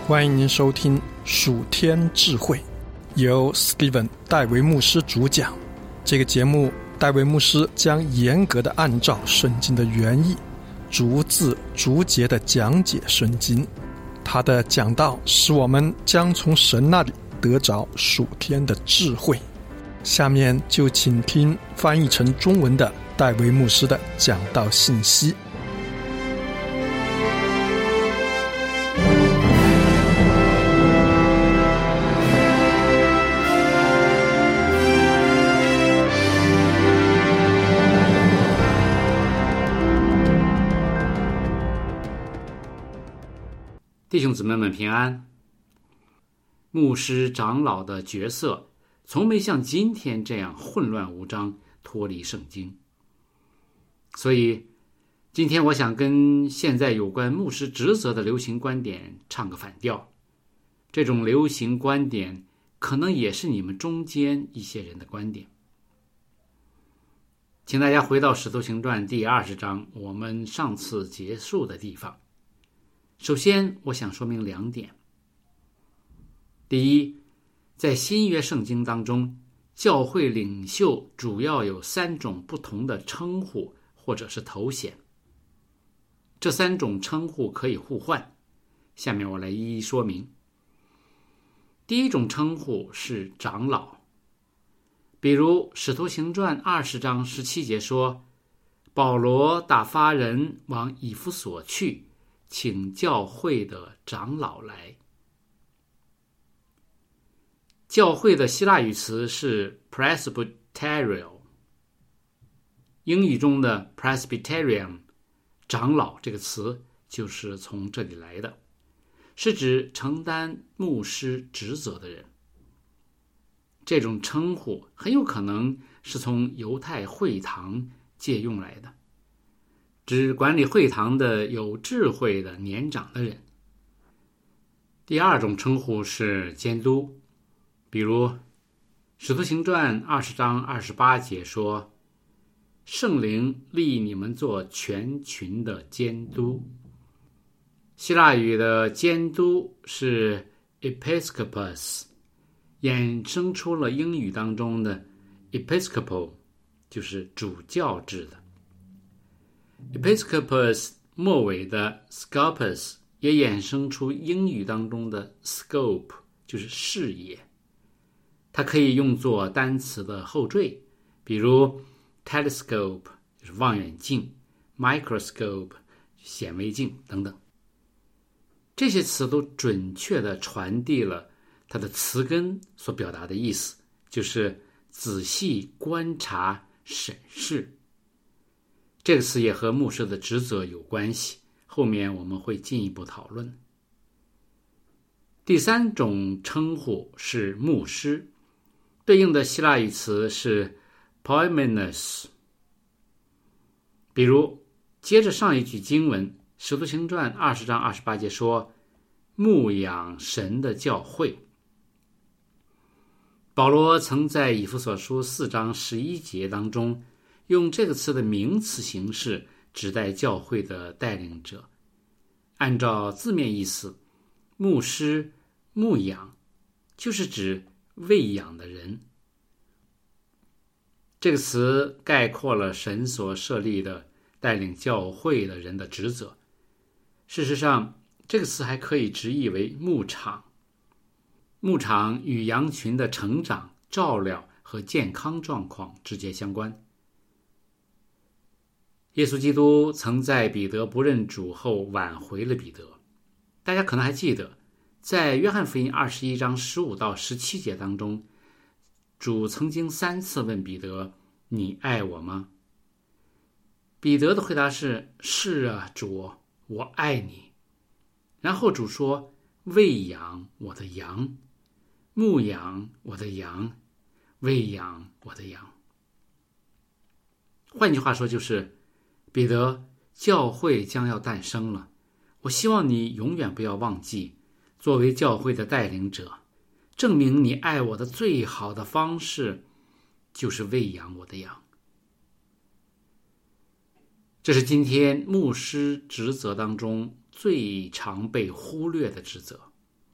欢迎您收听属天智慧，由 Steven 戴维牧师主讲。这个节目，戴维牧师将严格的按照圣经的原意，逐字逐节的讲解圣经。他的讲道使我们将从神那里得着属天的智慧。下面就请听翻译成中文的戴维牧师的讲道信息。 弟兄姊妹们平安。牧师长老的角色从没像今天这样混乱无章，脱离圣经。所以今天我想跟现在有关牧师职责的流行观点唱个反调。这种流行观点可能也是你们中间一些人的观点。请大家回到《使徒行传》第20章，我们上次结束的地方。首先我想说明2点。第一，在新约圣经当中，教会领袖主要有3种不同的称呼或者是头衔。这3种称呼可以互换，下面我来一一说明。第一种称呼是长老，比如使徒行传20章17节说，保罗打发人往以弗所去，请教会的长老来。教会的希腊语词是 presbyterian， 英语中的 presbyterian 长老这个词就是从这里来的，是指承担牧师职责的人。这种称呼很有可能是从犹太会堂借用来的，指管理会堂的有智慧的年长的人。第二种称呼是监督，比如使徒行传20章28节说，圣灵立你们做全群的监督。希腊语的监督是 episkopos， 衍生出了英语当中的 episcopal， 就是主教制的。Episcopus 末尾的 scopus 也衍生出英语当中的 scope， 就是视野。它可以用作单词的后缀，比如 telescope 就是望远镜， microscope 显微镜等等。这些词都准确地传递了它的词根所表达的意思，就是仔细观察审视。这个词也和牧师的职责有关系，后面我们会进一步讨论。第3种称呼是牧师，对应的希腊语词是 poimenos。 比如接着上一句经文，使徒行传20章28节说，牧养神的教会。保罗曾在以弗所书4章11节当中用这个词的名词形式指代教会的带领者。按照字面意思，牧师、牧养就是指喂养的人。这个词概括了神所设立的带领教会的人的职责。事实上，这个词还可以直译为牧场。牧场与羊群的成长、照料和健康状况直接相关。耶稣基督曾在彼得不认主后挽回了彼得。大家可能还记得，在约翰福音21章15到17节当中，主曾经3次问彼得，你爱我吗？彼得的回答是，是啊，主，我爱你。然后主说，喂养我的羊，牧养我的羊，喂养我的羊。换句话说，就是彼得，教会将要诞生了，我希望你永远不要忘记，作为教会的带领者，证明你爱我的最好的方式就是喂养我的羊。这是今天牧师职责当中最常被忽略的职责。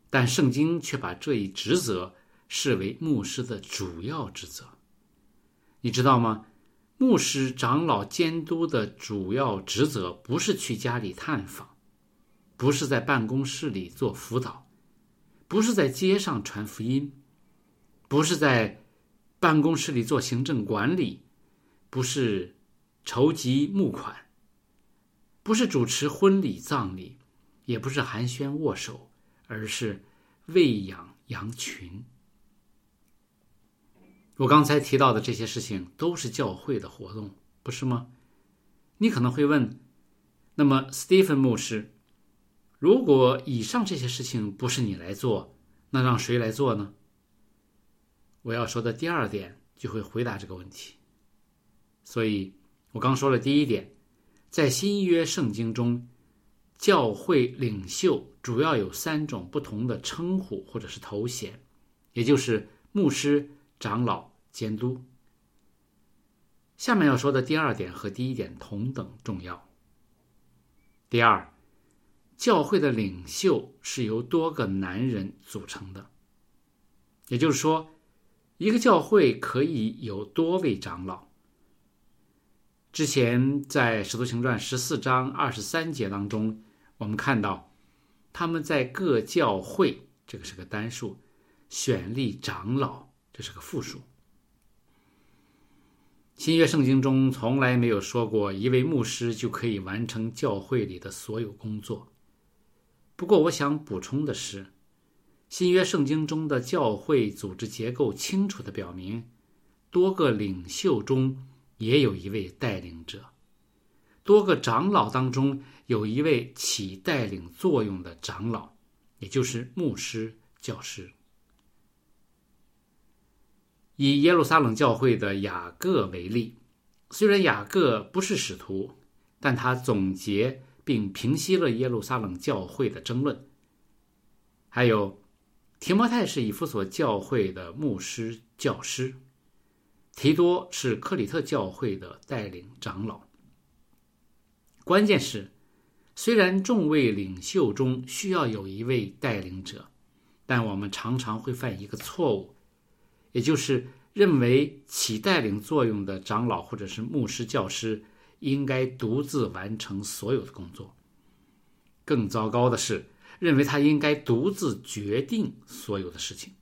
但圣经却把这一职责视为牧师的主要职责。你知道吗？牧师、长老、监督的主要职责不是去家里探访，不是在办公室里做辅导，不是在街上传福音，不是在办公室里做行政管理，不是筹集募款，不是主持婚礼葬礼，也不是寒暄握手，而是喂养羊群。我刚才提到的这些事情都是教会的活动，不是吗？你可能会问，那么 Stephen 牧师，如果以上这些事情不是你来做，那让谁来做呢？我要说的第二点就会回答这个问题。所以我刚说了第一点，在新约圣经中，教会领袖主要有3种不同的称呼或者是头衔，也就是牧师、长老、监督。下面要说的第二点和第一点同等重要。第二，教会的领袖是由多个男人组成的，也就是说，一个教会可以有多位长老。之前在使徒行传14章23节当中，我们看到他们在各教会，这个是个单数，选立长老，这是个复数。新约圣经中从来没有说过一位牧师就可以完成教会里的所有工作。不过我想补充的是，新约圣经中的教会组织结构清楚地表明，多个领袖中也有一位带领者，多个长老当中有一位起带领作用的长老，也就是牧师、教师。以耶路撒冷教会的雅各为例，虽然雅各不是使徒，但他总结并平息了耶路撒冷教会的争论。还有提摩太是以弗所教会的牧师、教师，提多是克里特教会的带领长老。关键是，虽然众位领袖中需要有一位带领者，但我们常常会犯一个错误，也就是认为起带领作用的长老或者是牧师、教师应该独自完成所有的工作。更糟糕的是，认为他应该独自决定所有的事情。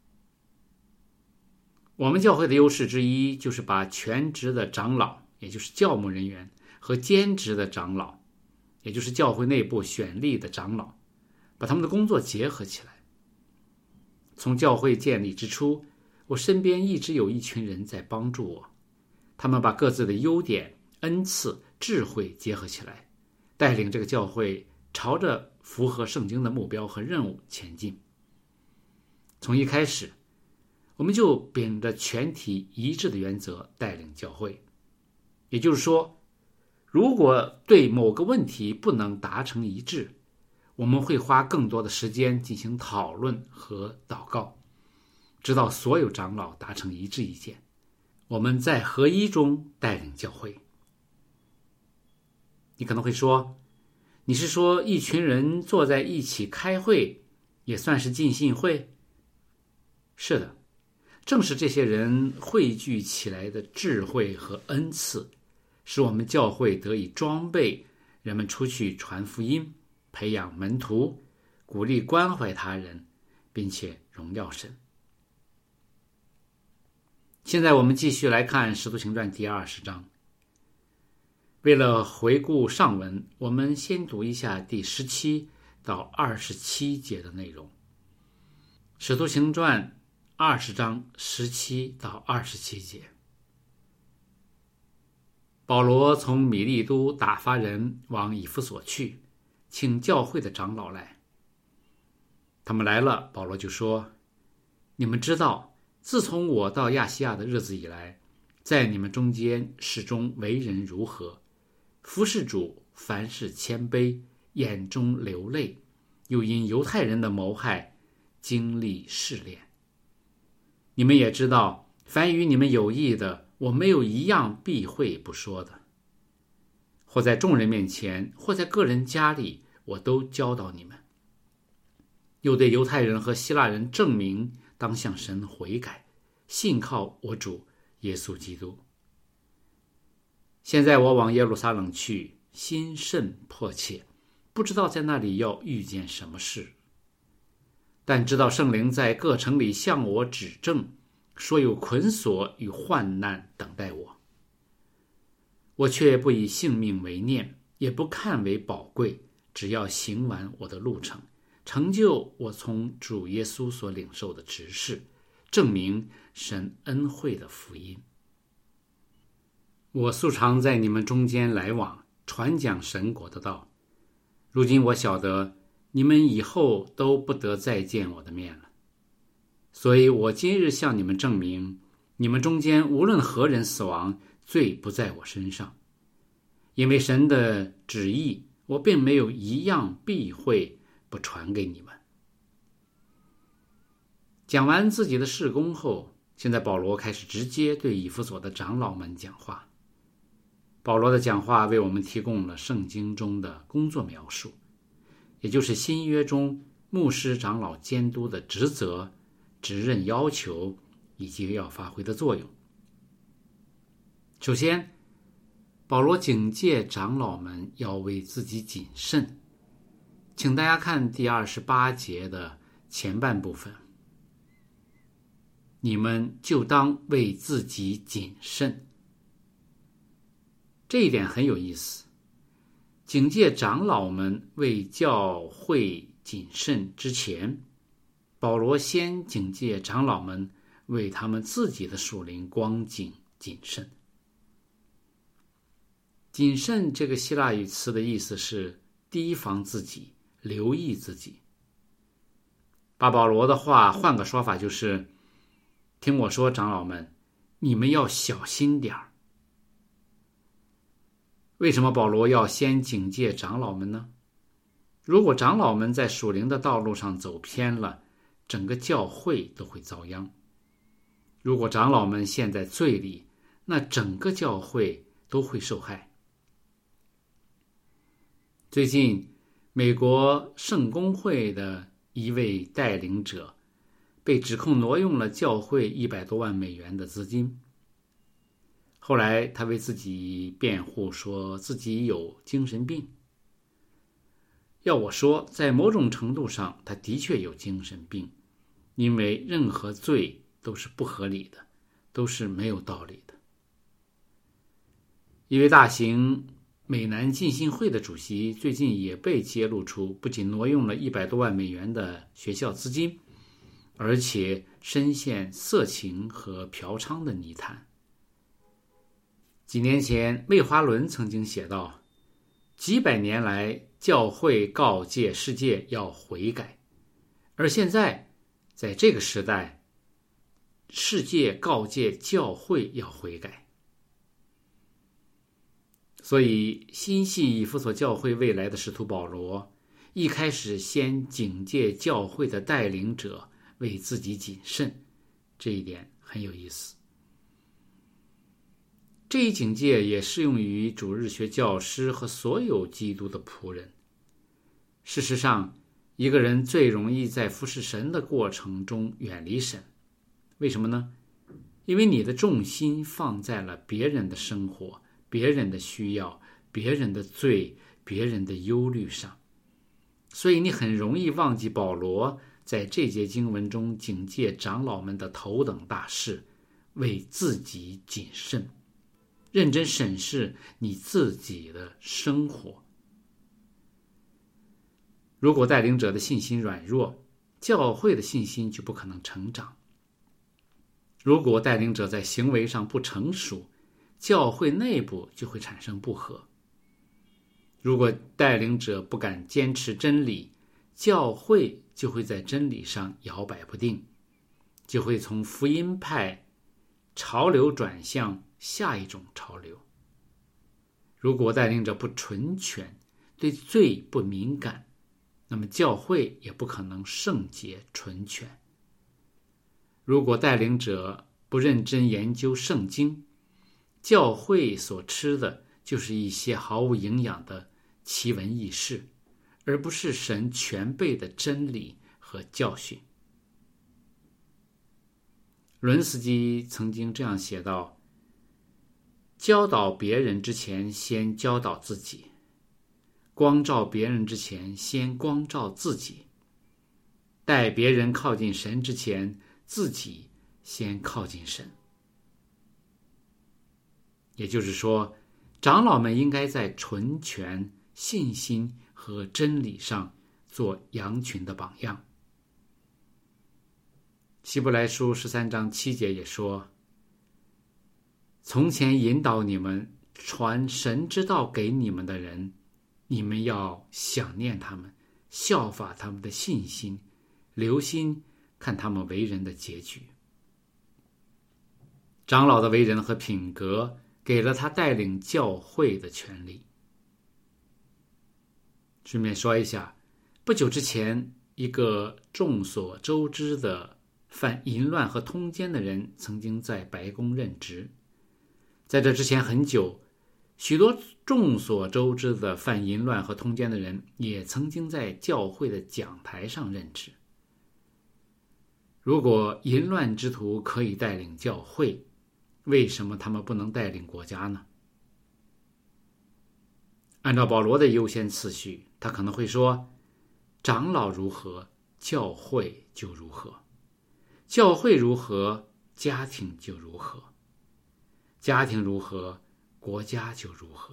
我们教会的优势之一就是把全职的长老，也就是教牧人员，和兼职的长老，也就是教会内部选立的长老，把他们的工作结合起来。从教会建立之初，我身边一直有一群人在帮助我，他们把各自的优点、恩赐、智慧结合起来，带领这个教会朝着符合圣经的目标和任务前进。从一开始，我们就秉着全体一致的原则带领教会。也就是说，如果对某个问题不能达成一致，我们会花更多的时间进行讨论和祷告，直到所有长老达成一致意见，我们在合一中带领教会。你可能会说，你是说一群人坐在一起开会也算是浸信会？是的，正是这些人汇聚起来的智慧和恩赐，使我们教会得以装备人们出去传福音，培养门徒，鼓励关怀他人，并且荣耀神。现在我们继续来看《使徒行传》第20章。为了回顾上文，我们先读一下第17到27节的内容。《使徒行传》20章17到27节。保罗从米利都打发人往以弗所去，请教会的长老来。他们来了，保罗就说：你们知道，自从我到亚细亚的日子以来，在你们中间始终为人如何，服侍主，凡事谦卑，眼中流泪，又因犹太人的谋害经历试炼。你们也知道，凡与你们有益的，我没有一样避讳不说的，或在众人面前，或在个人家里，我都教导你们。 又对犹太人和希腊人证明当向神悔改，信靠我主耶稣基督。现在我往耶路撒冷去，心甚迫切，不知道在那里要遇见什么事，但知道圣灵在各城里向我指证，说有捆锁与患难等待我。我却不以性命为念，也不看为宝贵，只要行完我的路程，成就我从主耶稣所领受的职事，证明神恩惠的福音。我素常在你们中间来往，传讲神国的道。如今我晓得你们以后都不得再见我的面了，所以我今日向你们证明，你们中间无论何人死亡，罪不在我身上。因为神的旨意，我并没有一样避讳不传给你们。讲完自己的事工后，现在保罗开始直接对以弗所的长老们讲话。保罗的讲话为我们提供了圣经中的工作描述，也就是新约中牧师长老监督的职责、职任要求以及要发挥的作用。首先，保罗警戒长老们要为自己谨慎，请大家看第28节的前半部分，你们就当为自己谨慎。这一点很有意思，警戒长老们为教会谨慎之前，保罗先警戒长老们为他们自己的属灵光景谨慎。谨慎这个希腊语词的意思是提防自己，留意自己。把保罗的话换个说法就是，听我说，长老们，你们要小心点儿。为什么保罗要先警戒长老们呢？如果长老们在属灵的道路上走偏了，整个教会都会遭殃。如果长老们陷在罪里，那整个教会都会受害。最近，美国圣公会的一位带领者被指控挪用了教会100多万美元的资金。后来他为自己辩护，说自己有精神病。要我说，在某种程度上他的确有精神病，因为任何罪都是不合理的，都是没有道理的。一位大型美南浸信会的主席最近也被揭露出不仅挪用了100多万美元的学校资金，而且深陷色情和嫖娼的泥潭。几年前，魏华伦曾经写道，几百年来教会告诫世界要悔改，而现在在这个时代，世界告诫教会要悔改。所以心系以弗所教会未来的使徒保罗，一开始先警戒教会的带领者为自己谨慎，这一点很有意思。这一警戒也适用于主日学教师和所有基督的仆人。事实上，一个人最容易在服侍神的过程中远离神。为什么呢？因为你的重心放在了别人的生活、别人的需要、别人的罪、别人的忧虑上，所以你很容易忘记保罗在这节经文中警戒长老们的头等大事，为自己谨慎，认真审视你自己的生活。如果带领者的信心软弱，教会的信心就不可能成长。如果带领者在行为上不成熟，教会内部就会产生不和。如果带领者不敢坚持真理，教会就会在真理上摇摆不定，就会从福音派潮流转向下一种潮流。如果带领者不纯全，对罪不敏感，那么教会也不可能圣洁纯全。如果带领者不认真研究圣经，教会所吃的就是一些毫无营养的奇闻异事，而不是神全备的真理和教训。伦斯基曾经这样写道：教导别人之前，先教导自己；光照别人之前，先光照自己；带别人靠近神之前，自己先靠近神。也就是说，长老们应该在纯全、信心和真理上做羊群的榜样。希伯来书13章7节也说：从前引导你们传神之道给你们的人，你们要想念他们，效法他们的信心，留心看他们为人的结局。长老的为人和品格给了他带领教会的权利。顺便说一下，不久之前，一个众所周知的犯淫乱和通奸的人曾经在白宫任职。在这之前很久，许多众所周知的犯淫乱和通奸的人也曾经在教会的讲台上任职。如果淫乱之徒可以带领教会，为什么他们不能带领国家呢？按照保罗的优先次序，他可能会说：长老如何，教会就如何；教会如何，家庭就如何；家庭如何，国家就如何。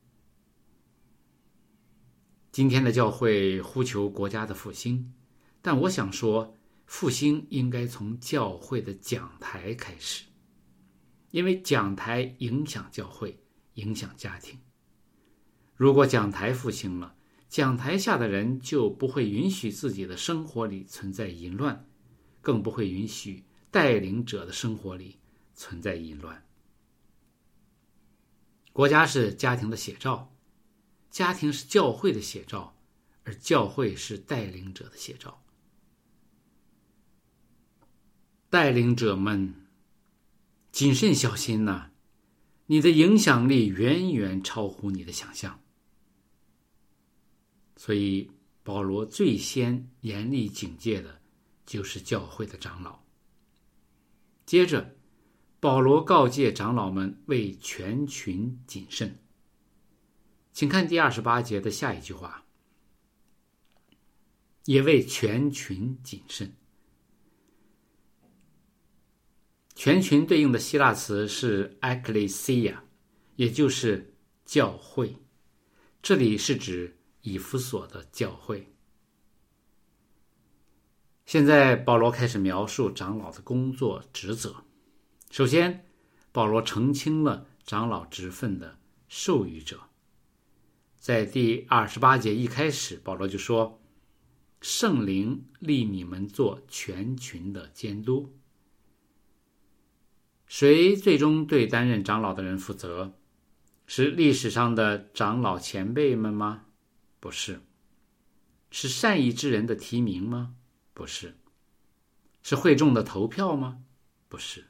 今天的教会呼求国家的复兴，但我想说，复兴应该从教会的讲台开始，因为讲台影响教会，影响家庭。如果讲台复兴了，讲台下的人就不会允许自己的生活里存在淫乱，更不会允许带领者的生活里存在淫乱。国家是家庭的写照，家庭是教会的写照，而教会是带领者的写照。带领者们，谨慎小心呐，你的影响力远远超乎你的想象。所以保罗最先严厉警戒的就是教会的长老。接着保罗告诫长老们为全群谨慎。请看第28节的下一句话：也为全群谨慎。全群对应的希腊词是 ekklesia， 也就是教会，这里是指以弗所的教会。现在保罗开始描述长老的工作职责。首先，保罗澄清了长老职分的授予者。在第28节一开始，保罗就说：圣灵立你们做全群的监督。谁最终对担任长老的人负责？是历史上的长老前辈们吗？不是。是善意之人的提名吗？不是。是会众的投票吗？不是。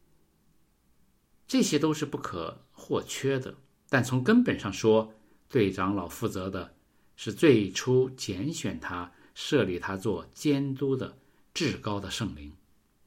这些都是不可或缺的，但从根本上说，对长老负责的是最初拣选他、设立他做监督的至高的圣灵。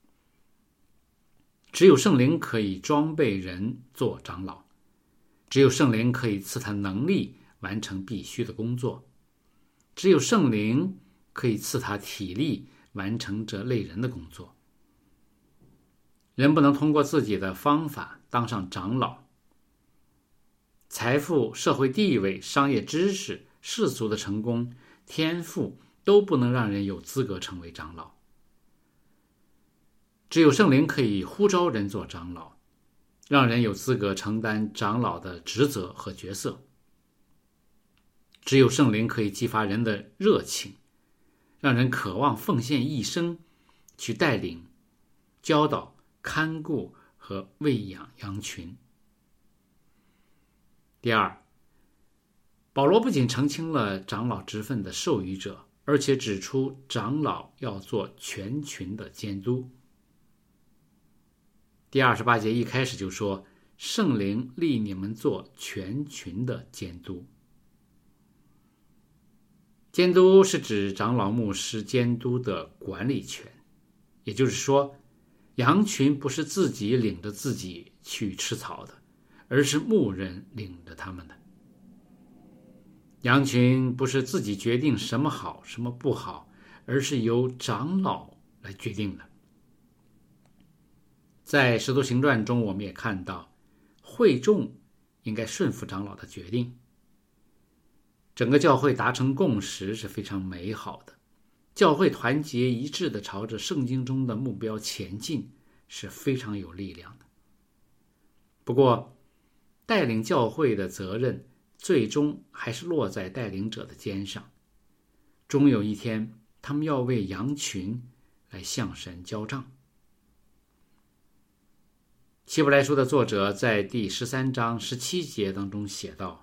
只有圣灵可以装备人做长老，只有圣灵可以赐他能力完成必须的工作，只有圣灵可以赐他体力完成这类人的工作。人不能通过自己的方法当上长老，财富、社会地位、商业知识、世俗的成功、天赋都不能让人有资格成为长老。只有圣灵可以呼召人做长老，让人有资格承担长老的职责和角色。只有圣灵可以激发人的热情，让人渴望奉献一生去带领、教导、看顾和喂养羊群。第二，保罗不仅澄清了长老职分的授予者，而且指出长老要做全群的监督。第28节一开始就说：圣灵立你们做全群的监督。 监督是指长老牧师监督的管理权，也就是说，羊群不是自己领着自己去吃草的，而是牧人领着他们的。羊群不是自己决定什么好什么不好，而是由长老来决定的。在使徒行传中，我们也看到会众应该顺服长老的决定。整个教会达成共识是非常美好的，教会团结一致地朝着圣经中的目标前进是非常有力量的。不过，带领教会的责任最终还是落在带领者的肩上，终有一天他们要为羊群来向神交账。希伯来书的作者在第13章17节当中写道：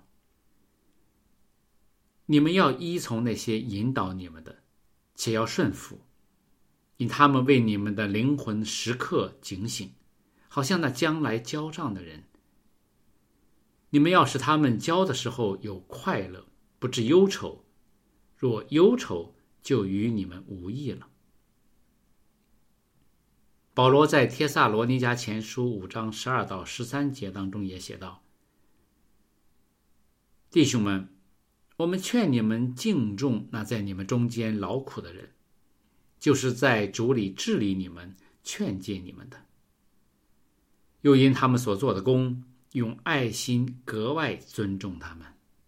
你们要依从那些引导你们的，且要顺服，因他们为你们的灵魂时刻警醒，好像那将来交账的人。你们要使他们交的时候有快乐，不致忧愁，若忧愁，就与你们无益了。保罗在帖撒罗尼迦前书5章12到13节当中也写道：弟兄们，我们劝你们敬重那在你们中间劳苦的人，就是在主里治理你们、劝诫你们的，又因他们所做的工，用爱心格外尊重他们。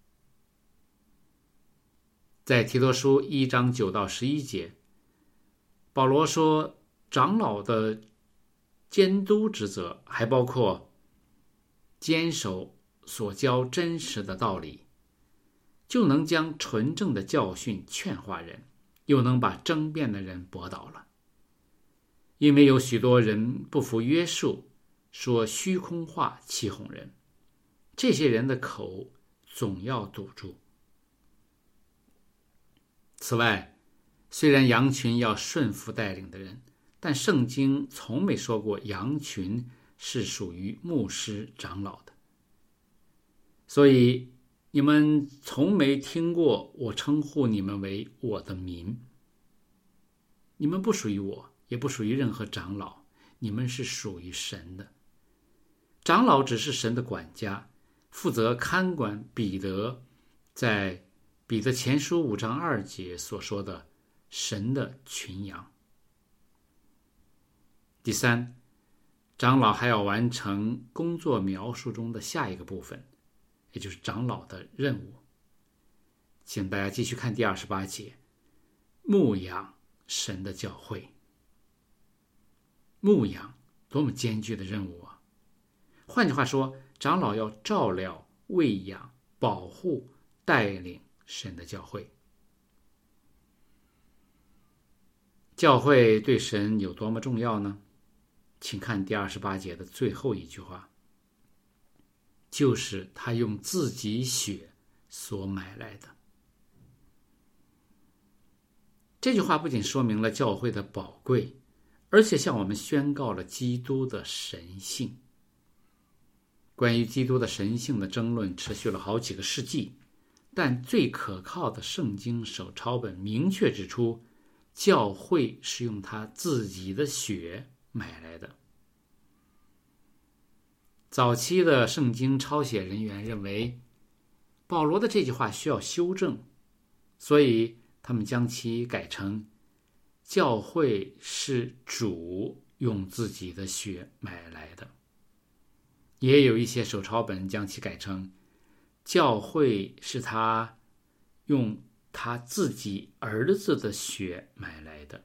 在提多书1章9到11节，保罗说，长老的监督职责还包括坚守所教真实的道理，就能将纯正的教训劝化人，又能把争辩的人驳倒了。因为有许多人不服约束，说虚空话欺哄人，这些人的口总要堵住。此外，虽然羊群要顺服带领的人，但圣经从没说过羊群是属于牧师长老的。所以你们从没听过我称呼你们为我的民。你们不属于我，也不属于任何长老，你们是属于神的。长老只是神的管家，负责看管彼得在彼得前书5章2节所说的神的群羊。第三，长老还要完成工作描述中的下一个部分，也就是长老的任务。请大家继续看第28节，牧养神的教会。牧养多么艰巨的任务啊！换句话说，长老要照料、喂养、保护、带领神的教会。教会对神有多么重要呢？请看第28节的最后一句话，就是他用自己血所买来的。这句话不仅说明了教会的宝贵，而且向我们宣告了基督的神性。关于基督的神性的争论持续了好几个世纪，但最可靠的圣经手抄本明确指出，教会是用他自己的血买来的。早期的圣经抄写人员认为，保罗的这句话需要修正，所以他们将其改成教会是主用自己的血买来的。也有一些手抄本将其改成教会是他用他自己儿子的血买来的。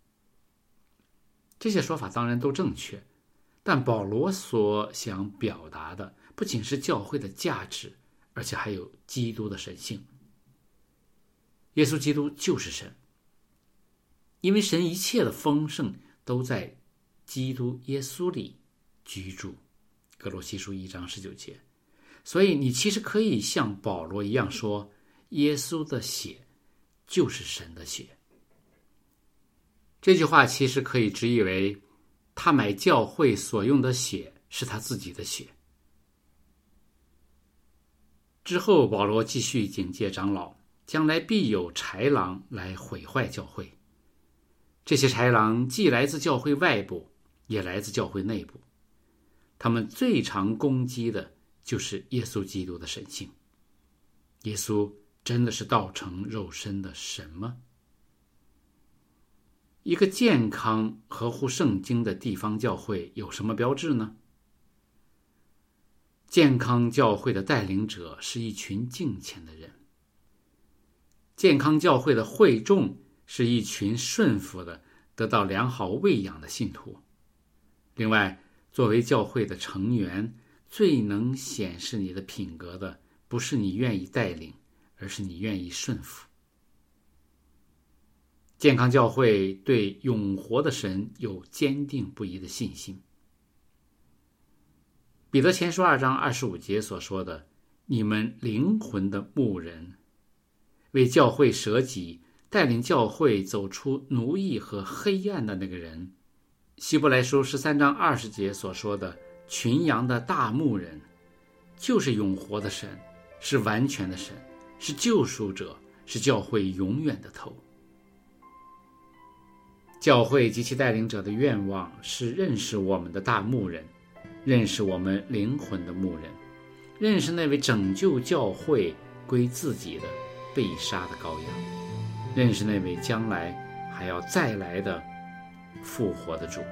这些说法当然都正确，但保罗所想表达的不仅是教会的价值，而且还有基督的神性。耶稣基督就是神，因为神一切的丰盛都在基督耶稣里居住，哥罗西书1章19节。所以你其实可以像保罗一样说，耶稣的血就是神的血。这句话其实可以直译为，他买教会所用的血是他自己的血。之后保罗继续警戒长老， 将来必有豺狼来毁坏教会。这些豺狼既来自教会外部，也来自教会内部。他们最常攻击的就是耶稣基督的神性。耶稣真的是道成肉身的神吗？一个健康合乎圣经的地方教会有什么标志呢？健康教会的带领者是一群敬虔的人。健康教会的会众是一群顺服的、得到良好喂养的信徒。另外，作为教会的成员，最能显示你的品格的，不是你愿意带领，而是你愿意顺服。健康教会对永活的神有坚定不移的信心。彼得前书2章25节所说的，你们灵魂的牧人，为教会舍己，带领教会走出奴役和黑暗的那个人。希伯来书13章20节所说的，群羊的大牧人，就是永活的神，是完全的神，是救赎者，是教会永远的头。教会及其带领者的愿望是认识我们的大牧人，认识我们灵魂的牧人，认识那位拯救教会归自己的被杀的羔羊，认识那位将来还要再来的复活的主。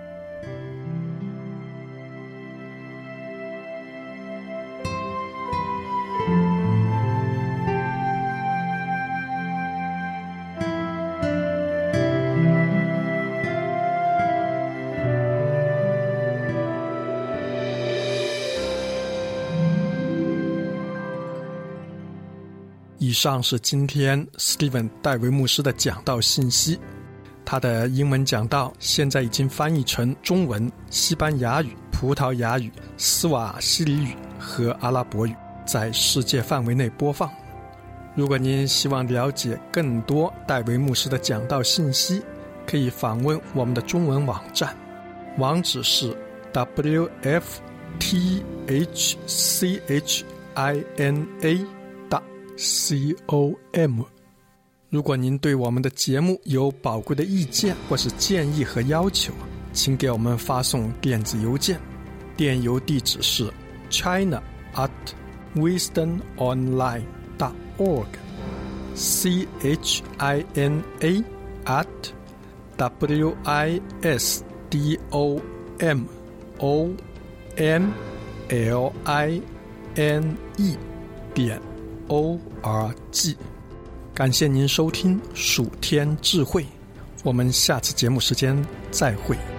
以上是今天 Steven 戴维牧师的讲道信息。他的英文讲道现在已经翻译成中文、西班牙语、葡萄牙语、斯瓦希里语和阿拉伯语，在世界范围内播放。如果您希望了解更多戴维牧师的讲道信息，可以访问我们的中文网站，网址是 wfthchina.com。 如果您对我们的节目有宝贵的意见或是建议和要求，请给我们发送电子邮件，电邮地址是 china@wisdomonline.org china@wisdomonline.org。 感谢您收听蜀天智慧，我们下次节目时间再会。